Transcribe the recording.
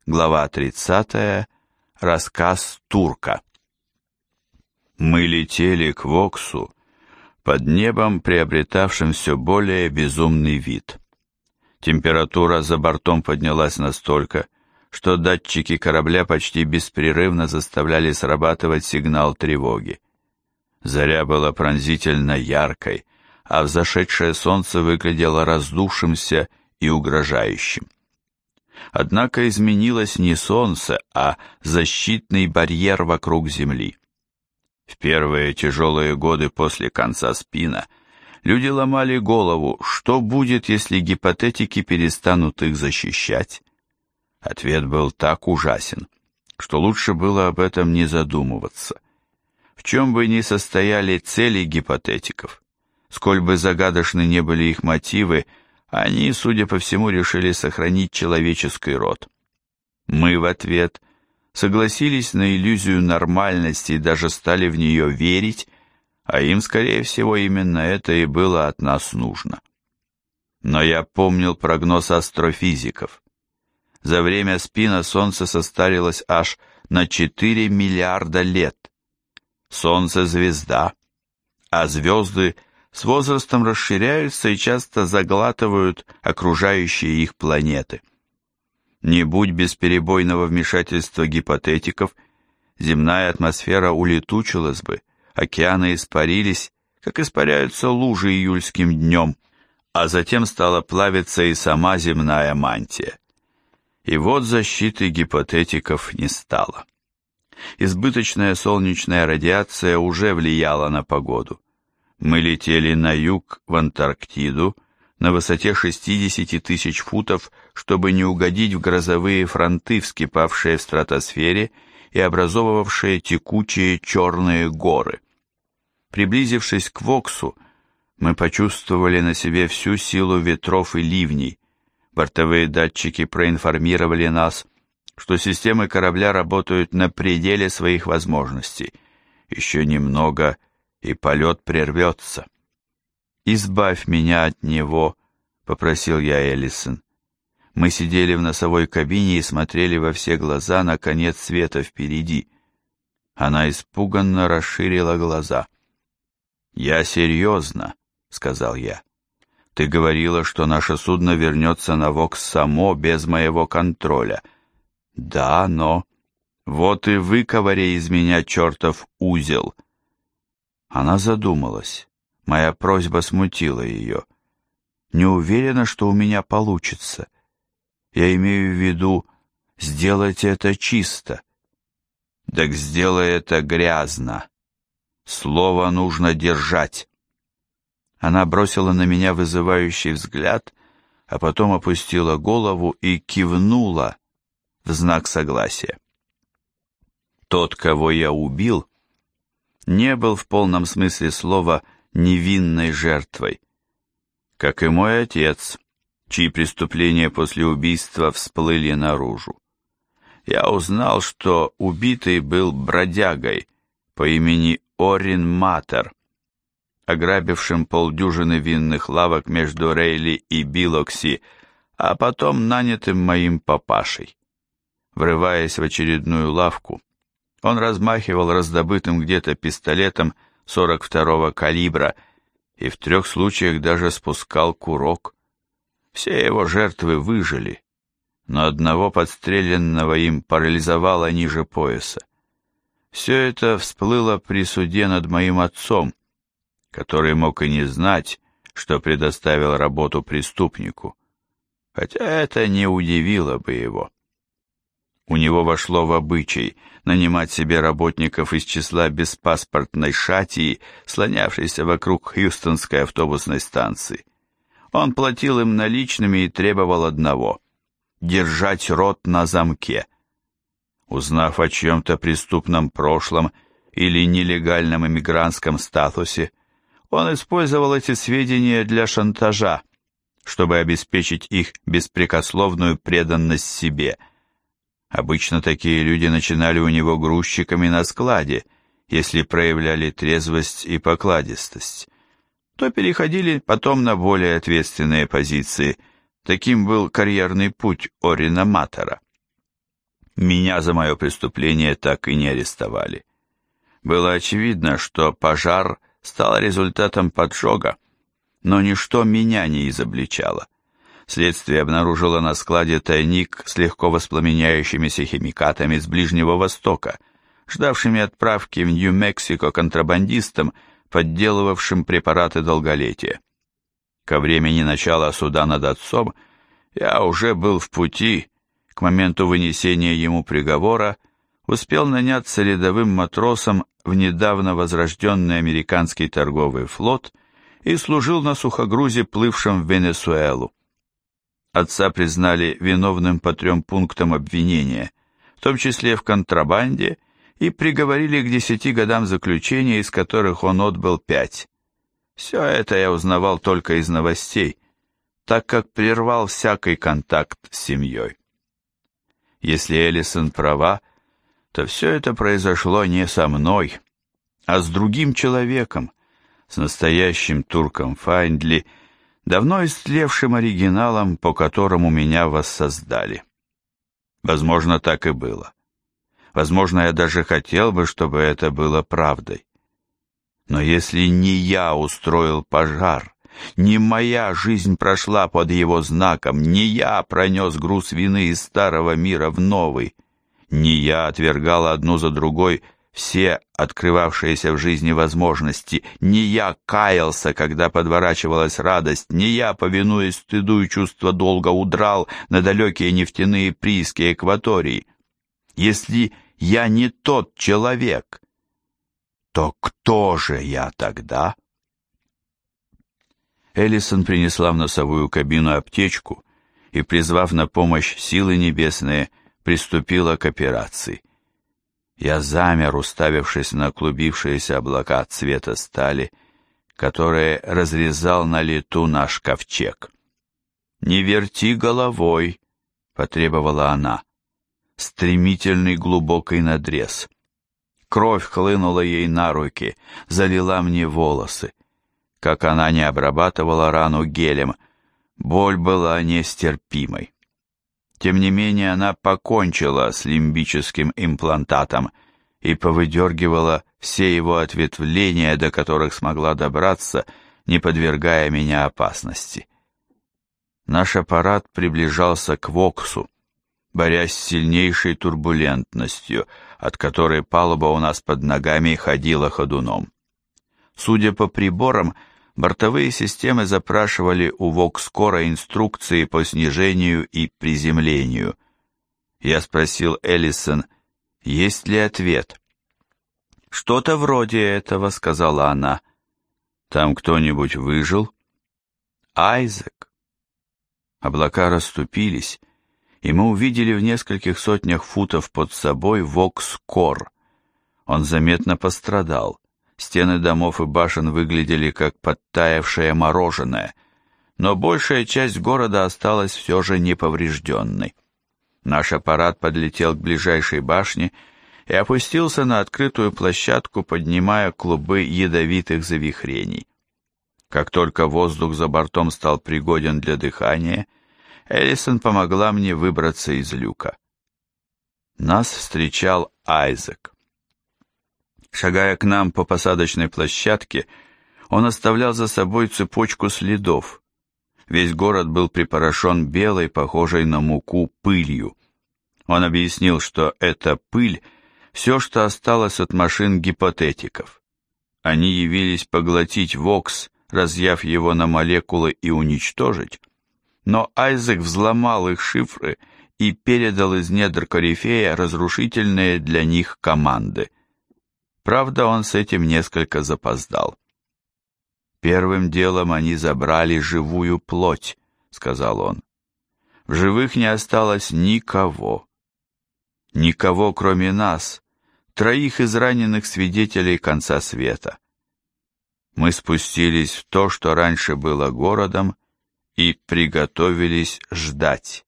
Глава 30. Рассказ турка. Мы летели к Воксу под небом, приобретавшим все более безумный вид. Температура за бортом поднялась настолько, что датчики корабля почти беспрерывно заставляли срабатывать сигнал тревоги. Заря была пронзительно яркой, а взошедшее солнце выглядело раздувшимся и угрожающим. Однако изменилось не солнце, а защитный барьер вокруг Земли. В первые тяжелые годы после конца спина люди ломали голову, что будет, если гипотетики перестанут их защищать. Ответ был так ужасен, что лучше было об этом не задумываться. В чем бы ни состояли цели гипотетиков, сколь бы загадочны не были их мотивы, они, судя по всему, решили сохранить человеческий род. Мы в ответ согласились на иллюзию нормальности и даже стали в нее верить, а им, скорее всего, именно это и было от нас нужно. Но я помнил прогноз астрофизиков. За время спина Солнце состарилось аж на 4 миллиарда лет. Солнце — звезда, а звезды с возрастом расширяются и часто заглатывают окружающие их планеты. Не будь бесперебойного вмешательства гипотетиков, земная атмосфера улетучилась бы, океаны испарились, как испаряются лужи июльским днем, а затем стала плавиться и сама земная мантия. И вот защиты гипотетиков не стало. Избыточная солнечная радиация уже влияла на погоду. Мы летели на юг, в Антарктиду, на высоте 60 тысяч футов, чтобы не угодить в грозовые фронты, вскипавшие в стратосфере и образовывавшие текучие черные горы. Приблизившись к Воксу, мы почувствовали на себе всю силу ветров и ливней. Бортовые датчики проинформировали нас, что системы корабля работают на пределе своих возможностей. Еще немного, и полет прервется. «Избавь меня от него», — попросил я Эллисон. Мы сидели в носовой кабине и смотрели во все глаза на конец света впереди. Она испуганно расширила глаза. «Я серьезно», — сказал я. «Ты говорила, что наше судно вернется на Вокс само, без моего контроля». «Да, но...» «Вот и выковыри из меня чертов узел». Она задумалась. Моя просьба смутила ее. «Не уверена, что у меня получится. Я имею в виду, сделать это чисто». «Так сделай это грязно. Слово нужно держать». Она бросила на меня вызывающий взгляд, а потом опустила голову и кивнула в знак согласия. Тот, кого я убил, не был в полном смысле слова невинной жертвой, как и мой отец, чьи преступления после убийства всплыли наружу. Я узнал, что убитый был бродягой по имени Орин Матер, ограбившим полдюжины винных лавок между Рейли и Билокси, а потом нанятым моим папашей. Врываясь в очередную лавку, он размахивал раздобытым где-то пистолетом 42-го калибра и в 3 случаях даже спускал курок. Все его жертвы выжили, но одного подстреленного им парализовало ниже пояса. Все это всплыло при суде над моим отцом, который мог и не знать, что предоставил работу преступнику, хотя это не удивило бы его. У него вошло в обычай нанимать себе работников из числа беспаспортной шатии, слонявшейся вокруг Хьюстонской автобусной станции. Он платил им наличными и требовал одного — держать рот на замке. Узнав о чьем-то преступном прошлом или нелегальном иммигрантском статусе, он использовал эти сведения для шантажа, чтобы обеспечить их беспрекословную преданность себе. Обычно такие люди начинали у него грузчиками на складе, если проявляли трезвость и покладистость, то переходили потом на более ответственные позиции. Таким был карьерный путь Орина Матера. Меня за мое преступление так и не арестовали. Было очевидно, что пожар стал результатом поджога, но ничто меня не изобличало. Следствие обнаружило на складе тайник с легко воспламеняющимися химикатами с Ближнего Востока, ждавшими отправки в Нью-Мексико контрабандистам, подделывавшим препараты долголетия. Ко времени начала суда над отцом я уже был в пути. К моменту вынесения ему приговора успел наняться рядовым матросом в недавно возрожденный американский торговый флот и служил на сухогрузе, плывшем в Венесуэлу. Отца признали виновным по 3 пунктам обвинения, в том числе в контрабанде, и приговорили к 10 годам заключения, из которых он отбыл 5. Все это я узнавал только из новостей, так как прервал всякий контакт с семьей. Если Эллисон права, то все это произошло не со мной, а с другим человеком, с настоящим турком Файндли, давно истлевшим оригиналом, по которому меня воссоздали. Возможно, так и было. Возможно, я даже хотел бы, чтобы это было правдой. Но если не я устроил пожар, не моя жизнь прошла под его знаком, не я пронес груз вины из старого мира в новый, не я отвергал одну за другой все открывавшиеся в жизни возможности, не я каялся, когда подворачивалась радость, не я, повинуясь стыду и чувство долга, удрал на далекие нефтяные прииски экватории. Если я не тот человек, то кто же я тогда? Эллисон принесла в носовую кабину аптечку и, призвав на помощь силы небесные, приступила к операции. Я замер, уставившись на клубившиеся облака цвета стали, которые разрезал на лету наш ковчег. «Не верти головой», — потребовала она. Стремительный глубокий надрез. Кровь хлынула ей на руки, залила мне волосы. Как она не обрабатывала рану гелем, боль была нестерпимой. Тем не менее, она покончила с лимбическим имплантатом и повыдергивала все его ответвления, до которых смогла добраться, не подвергая меня опасности. Наш аппарат приближался к Воксу, борясь с сильнейшей турбулентностью, от которой палуба у нас под ногами ходила ходуном. Судя по приборам, бортовые системы запрашивали у Вокскора инструкции по снижению и приземлению. Я спросил Эллисон, есть ли ответ. «Что-то вроде этого», — сказала она. «Там кто-нибудь выжил?» «Айзек». Облака расступились, и мы увидели в нескольких сотнях футов под собой Вокскор. Он заметно пострадал. Стены домов и башен выглядели как подтаявшее мороженое, но большая часть города осталась все же неповрежденной. Наш аппарат подлетел к ближайшей башне и опустился на открытую площадку, поднимая клубы ядовитых завихрений. Как только воздух за бортом стал пригоден для дыхания, Эллисон помогла мне выбраться из люка. Нас встречал Айзек. Шагая к нам по посадочной площадке, он оставлял за собой цепочку следов. Весь город был припорошен белой, похожей на муку, пылью. Он объяснил, что эта пыль — все, что осталось от машин гипотетиков. Они явились поглотить Вокс, разъяв его на молекулы и уничтожить, но Айзек взломал их шифры и передал из недр Корифея разрушительные для них команды. Правда, он с этим несколько запоздал. «Первым делом они забрали живую плоть», — сказал он. «В живых не осталось никого. Никого, кроме нас, 3 израненных свидетелей конца света. Мы спустились в то, что раньше было городом, и приготовились ждать».